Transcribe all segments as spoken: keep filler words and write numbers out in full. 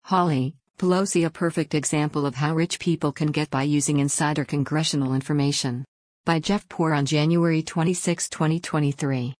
Hawley, Pelosi, a perfect example of how rich people can get by using insider congressional information. By Jeff Poor on January twenty-sixth, twenty twenty-three.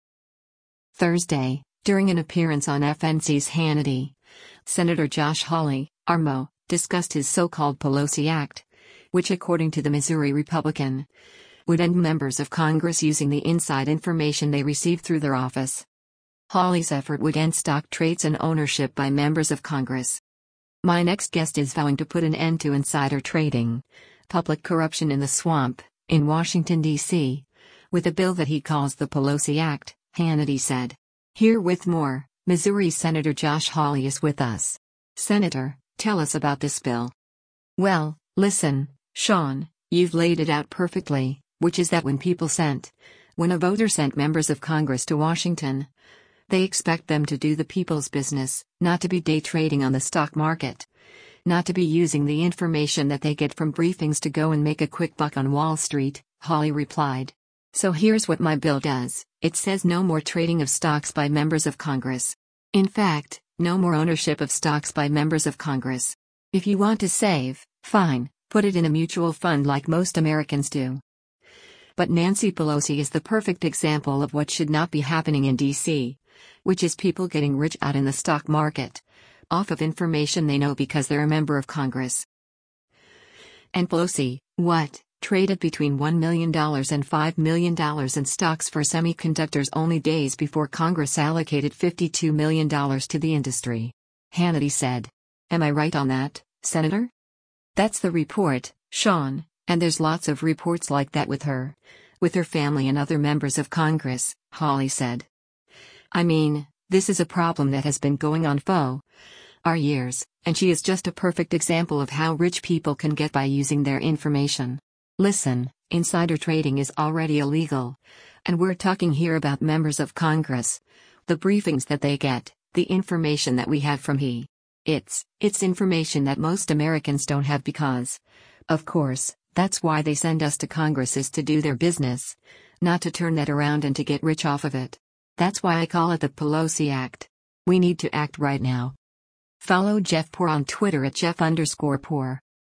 Thursday, during an appearance on F N C's Hannity, Senator Josh Hawley, R M O, discussed his so-called Pelosi Act, which according to the Missouri Republican, would end members of Congress using the inside information they receive through their office. Hawley's effort would end stock trades and ownership by members of Congress. My next guest is vowing to put an end to insider trading, public corruption in the swamp, in Washington, D C, with a bill that he calls the Pelosi Act, Hannity said. Here with more, Missouri Senator Josh Hawley is with us. Senator, tell us about this bill. Well, listen, Sean, you've laid it out perfectly, which is that when people sent, when a voter sent members of Congress to Washington, they expect them to do the people's business, not to be day trading on the stock market, not to be using the information that they get from briefings to go and make a quick buck on Wall Street, Hawley replied. So here's what my bill does. It says no more trading of stocks by members of Congress. In fact, no more ownership of stocks by members of Congress. If you want to save, fine, put it in a mutual fund like most Americans do. But Nancy Pelosi is the perfect example of what should not be happening in D C, which is people getting rich out in the stock market, off of information they know because they're a member of Congress. And Pelosi, what, traded between one million dollars and five million dollars in stocks for semiconductors only days before Congress allocated fifty-two million dollars to the industry. Hannity said. Am I right on that, Senator? That's the report, Sean, and there's lots of reports like that with her, with her family and other members of Congress, Hawley said. I mean, this is a problem that has been going on for our years, and she is just a perfect example of how rich people can get by using their information. Listen, insider trading is already illegal, and we're talking here about members of Congress, the briefings that they get, the information that we have from he. It's, it's information that most Americans don't have because, of course, that's why they send us to Congress is to do their business, not to turn that around and to get rich off of it. That's why I call it the Pelosi Act. We need to act right now. Follow Jeff Poor on Twitter at Jeff underscore Poor.